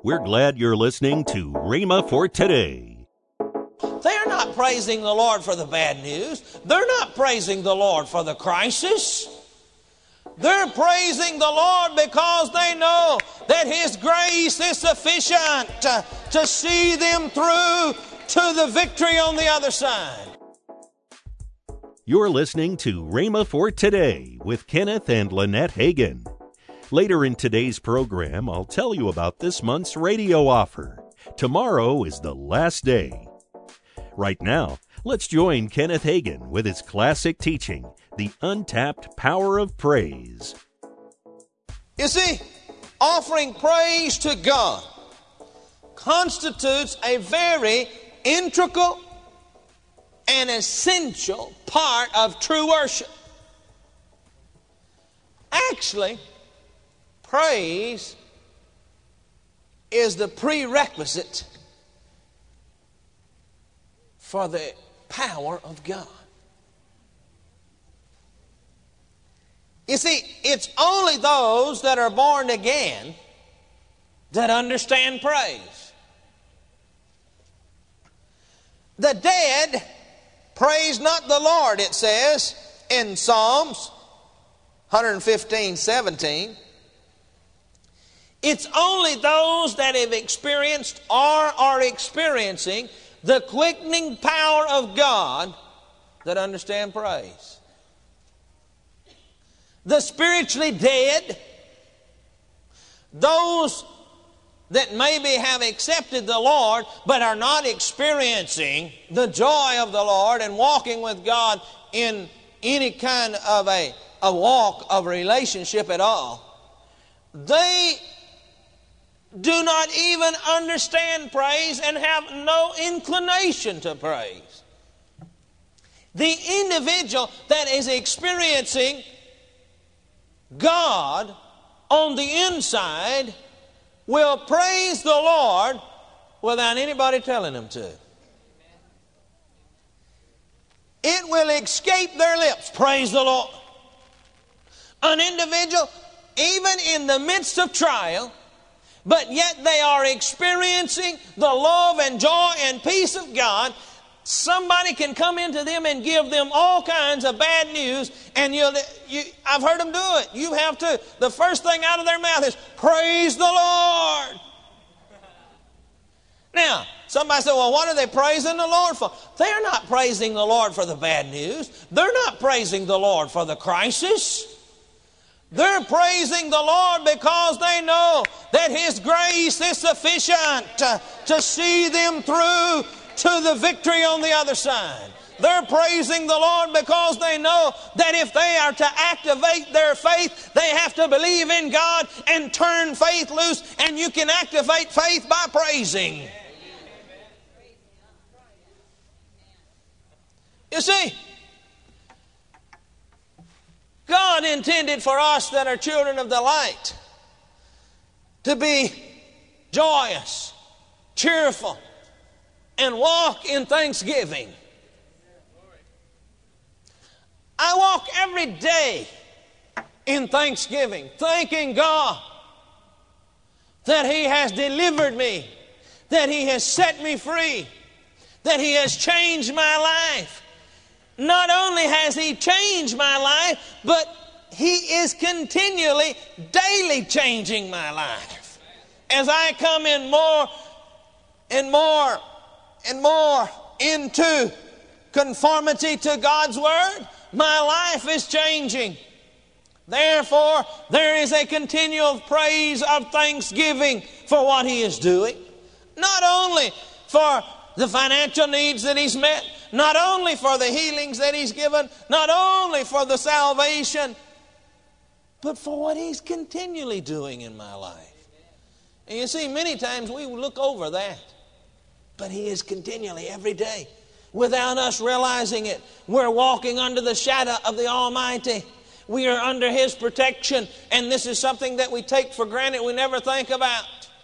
We're glad you're listening to Rhema for Today. They're not praising the Lord for the bad news. They're not praising the Lord for the crisis. They're praising the Lord because they know that His grace is sufficient to see them through to the victory on the other side. You're listening to Rhema for Today with Kenneth and Lynette Hagin. Later in today's program, I'll tell you about this month's radio offer. Tomorrow is the last day. Right now, let's join Kenneth Hagin with his classic teaching, The Untapped Power of Praise. You see, offering praise to God constitutes a very integral and essential part of true worship. Actually, praise is the prerequisite for the power of God. You see, it's only those that are born again that understand praise. The dead praise not the Lord, it says in Psalms 115:17. It's only those that have experienced or are experiencing the quickening power of God that understand praise. The spiritually dead, those that maybe have accepted the Lord but are not experiencing the joy of the Lord and walking with God in any kind of a walk of relationship at all, they do not even understand praise and have no inclination to praise. The individual that is experiencing God on the inside will praise the Lord without anybody telling them to. It will escape their lips. Praise the Lord. An individual, even in the midst of trial, but yet they are experiencing the love and joy and peace of God. Somebody can come into them and give them all kinds of bad news, and I've heard them do it. You have to. The first thing out of their mouth is, praise the Lord. Now, somebody said, well, what are they praising the Lord for? They're not praising the Lord for the bad news. They're not praising the Lord for the crisis. They're praising the Lord because they know that His grace is sufficient to see them through to the victory on the other side. They're praising the Lord because they know that if they are to activate their faith, they have to believe in God and turn faith loose, and you can activate faith by praising. You see, God intended for us that are children of the light to be joyous, cheerful, and walk in thanksgiving. I walk every day in thanksgiving, thanking God that He has delivered me, that He has set me free, that He has changed my life. Not only has He changed my life, but He is continually, daily changing my life. As I come in more and more and more into conformity to God's Word, my life is changing. Therefore, there is a continual praise of thanksgiving for what He is doing. Not only for the financial needs that He's met, not only for the healings that He's given, not only for the salvation, but for what He's continually doing in my life. And you see, many times we look over that, but He is continually, every day, without us realizing it. We're walking under the shadow of the Almighty. We are under His protection, and this is something that we take for granted, we never think about.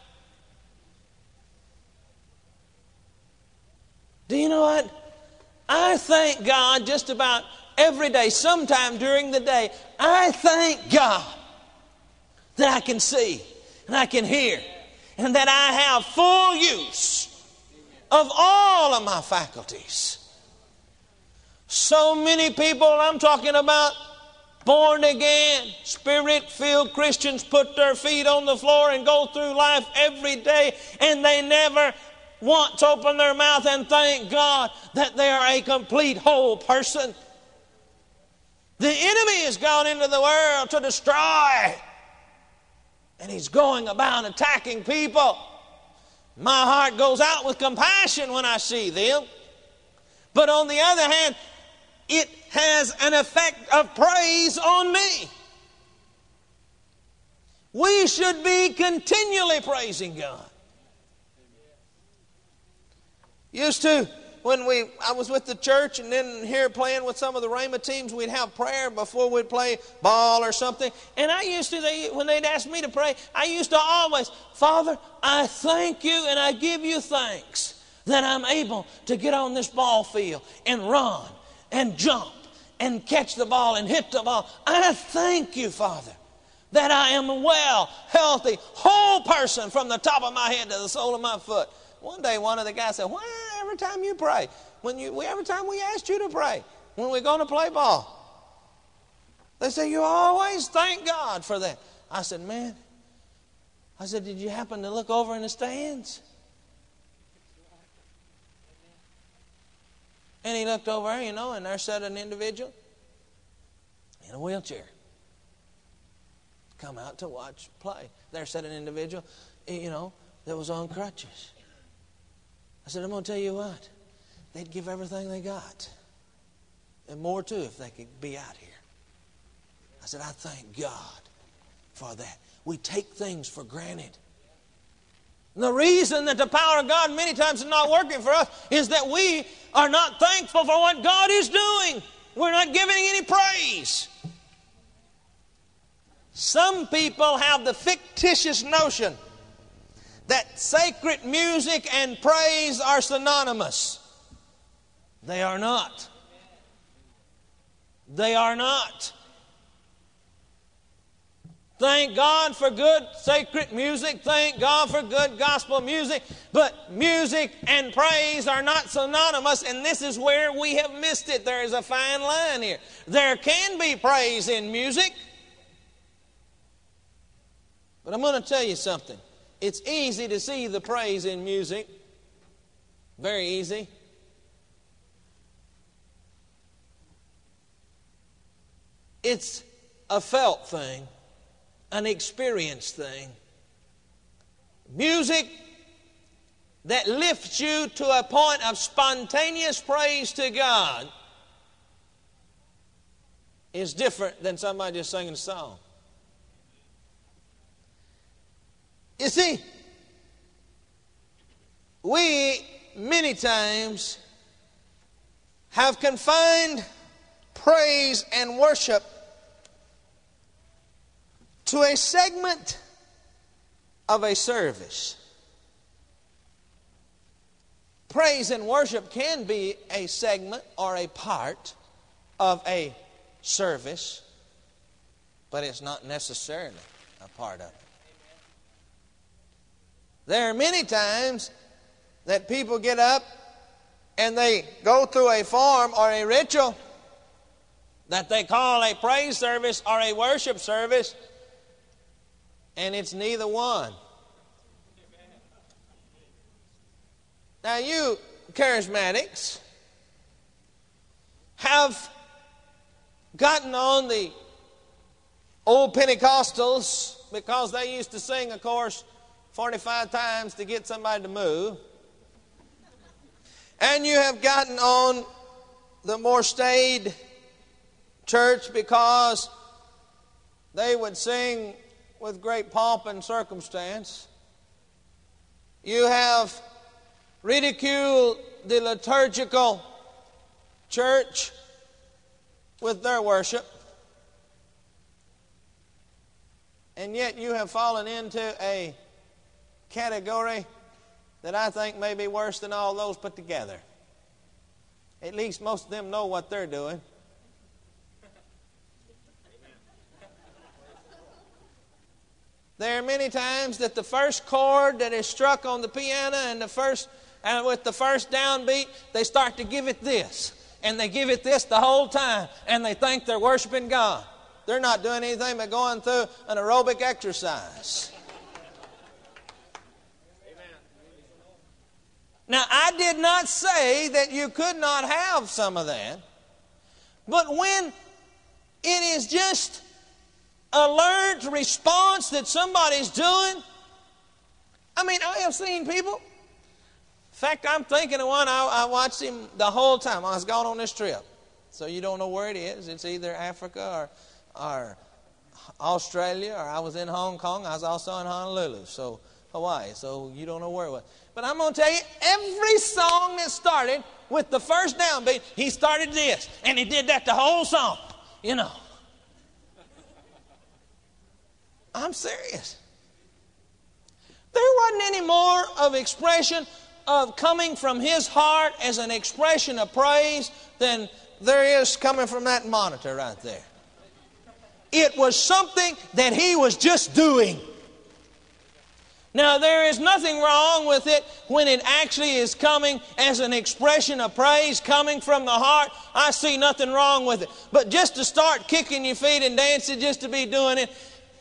Do you know what? I thank God just about every day, sometime during the day. I thank God that I can see and I can hear and that I have full use of all of my faculties. So many people, I'm talking about born again, Spirit-filled Christians, put their feet on the floor and go through life every day, and they never once open their mouth and thank God that they are a complete whole person. The enemy has gone into the world to destroy, and he's going about attacking people. My heart goes out with compassion when I see them. But on the other hand, it has an effect of praise on me. We should be continually praising God. Used to, when I was with the church and then here playing with some of the Rhema teams, we'd have prayer before we'd play ball or something. And I used to, when they'd ask me to pray, I used to always, Father, I thank you and I give you thanks that I'm able to get on this ball field and run and jump and catch the ball and hit the ball. I thank you, Father, that I am a well, healthy, whole person from the top of my head to the sole of my foot. One day, one of the guys said, why every time you pray, every time we asked you to pray, when we're going to play ball, they say, you always thank God for that. I said, man, did you happen to look over in the stands? And he looked over, and there sat an individual in a wheelchair. Come out to watch play. There sat an individual, that was on crutches. I said, I'm going to tell you what. They'd give everything they got. And more too if they could be out here. I said, I thank God for that. We take things for granted. And the reason that the power of God many times is not working for us is that we are not thankful for what God is doing. We're not giving any praise. Some people have the fictitious notion that sacred music and praise are synonymous. They are not. They are not. Thank God for good sacred music. Thank God for good gospel music. But music and praise are not synonymous, and this is where we have missed it. There is a fine line here. There can be praise in music. But I'm going to tell you something. It's easy to see the praise in music. Very easy. It's a felt thing, an experienced thing. Music that lifts you to a point of spontaneous praise to God is different than somebody just singing a song. You see, we many times have confined praise and worship to a segment of a service. Praise and worship can be a segment or a part of a service, but it's not necessarily a part of it. There are many times that people get up and they go through a form or a ritual that they call a praise service or a worship service, and it's neither one. Now, you charismatics have gotten on the old Pentecostals because they used to sing, of course, 45 times to get somebody to move. And you have gotten on the more staid church because they would sing with great pomp and circumstance. You have ridiculed the liturgical church with their worship. And yet you have fallen into a category that I think may be worse than all those put together. At least most of them know what they're doing. There are many times that the first chord that is struck on the piano and with the first downbeat, they start to give it this. And they give it this the whole time. And they think they're worshiping God. They're not doing anything but going through an aerobic exercise. Now, I did not say that you could not have some of that. But when it is just a learned response that somebody's doing, I have seen people. In fact, I'm thinking of one, I watched him the whole time. I was gone on this trip. So you don't know where it is. It's either Africa or Australia, or I was in Hong Kong. I was also in Honolulu, so Hawaii. So you don't know where it was. But I'm going to tell you, every song that started with the first downbeat, he started this. And he did that the whole song, I'm serious. There wasn't any more of expression of coming from his heart as an expression of praise than there is coming from that monitor right there. It was something that he was just doing. Now, there is nothing wrong with it when it actually is coming as an expression of praise coming from the heart. I see nothing wrong with it. But just to start kicking your feet and dancing just to be doing it,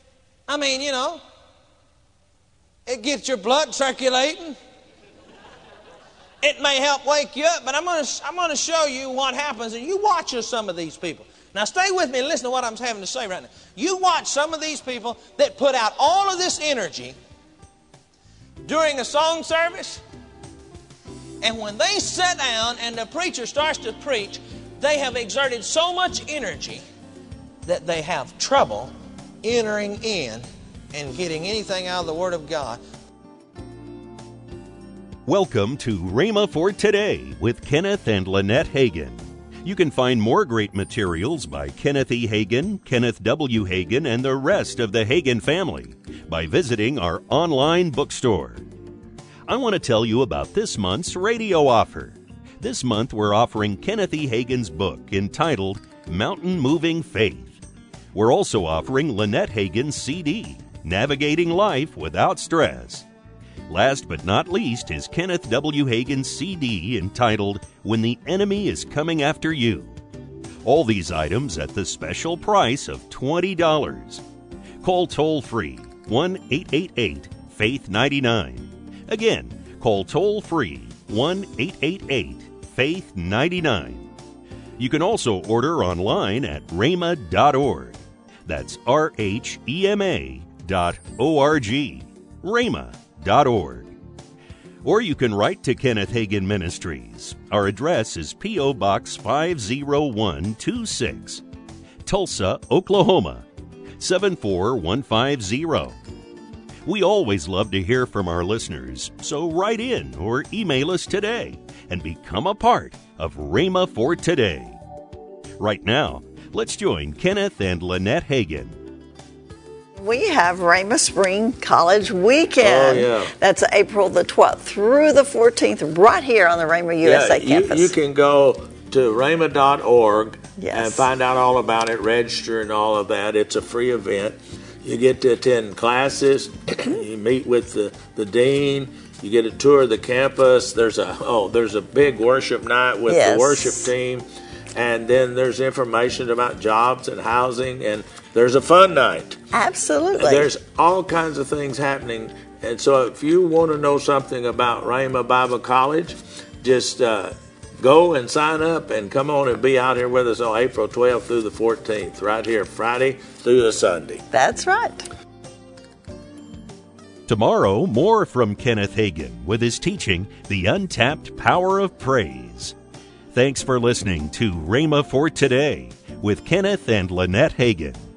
it gets your blood circulating. It may help wake you up, but I'm going to show you what happens. And you watch some of these people. Now stay with me and listen to what I'm having to say right now. You watch some of these people that put out all of this energy during a song service, and when they sit down and the preacher starts to preach, they have exerted so much energy that they have trouble entering in and getting anything out of the Word of God. Welcome to Rhema for Today with Kenneth and Lynette Hagin. You can find more great materials by Kenneth E. Hagin, Kenneth W. Hagin, and the rest of the Hagin family by visiting our online bookstore. I want to tell you about this month's radio offer. This month we're offering Kenneth E. Hagin's book entitled Mountain Moving Faith. We're also offering Lynette Hagin's CD, Navigating Life Without Stress. Last but not least is Kenneth W. Hagin's CD entitled When the Enemy is Coming After You. All these items at the special price of $20. Call toll-free 1-888-FAITH-99. Again, call toll-free 1-888-FAITH-99. You can also order online at rhema.org. That's RHEMA.org. Rhema.org. Or you can write to Kenneth Hagin Ministries. Our address is P.O. Box 50126, Tulsa, Oklahoma 74150. We always love to hear from our listeners, so write in or email us today and become a part of Rhema for Today. Right now, let's join Kenneth and Lynette Hagin. We have Rhema Spring College Weekend. Oh, yeah. That's April the 12th through the 14th, right here on the Rhema USA campus. You can go to rhema.org Yes. and find out all about it, register and all of that. It's a free event. You get to attend classes. You meet with the dean. You get a tour of the campus. There's a big worship night with Yes. the worship team. And then there's information about jobs and housing, and there's a fun night. Absolutely. There's all kinds of things happening. And so if you want to know something about Rhema Bible College, just go and sign up and come on and be out here with us on April 12th through the 14th, right here, Friday through the Sunday. That's right. Tomorrow, more from Kenneth Hagin with his teaching, The Untapped Power of Praise. Thanks for listening to Rhema for Today with Kenneth and Lynette Hagin.